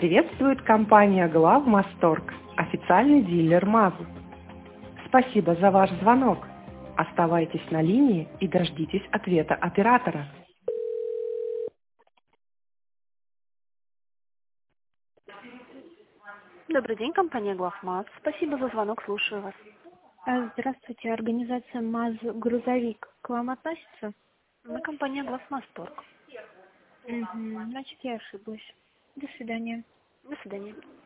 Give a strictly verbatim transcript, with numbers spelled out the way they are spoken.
Приветствует компания Главмасторг, официальный дилер МАЗ. Спасибо за ваш звонок. Оставайтесь на линии и дождитесь ответа оператора. Добрый день, компания Главмаз. Спасибо за звонок, слушаю вас. А, Здравствуйте, организация МАЗ «Грузовик» к вам относится? Мы компания Главмасторг. Угу. Значит, я ошиблась. До свидания. До свидания.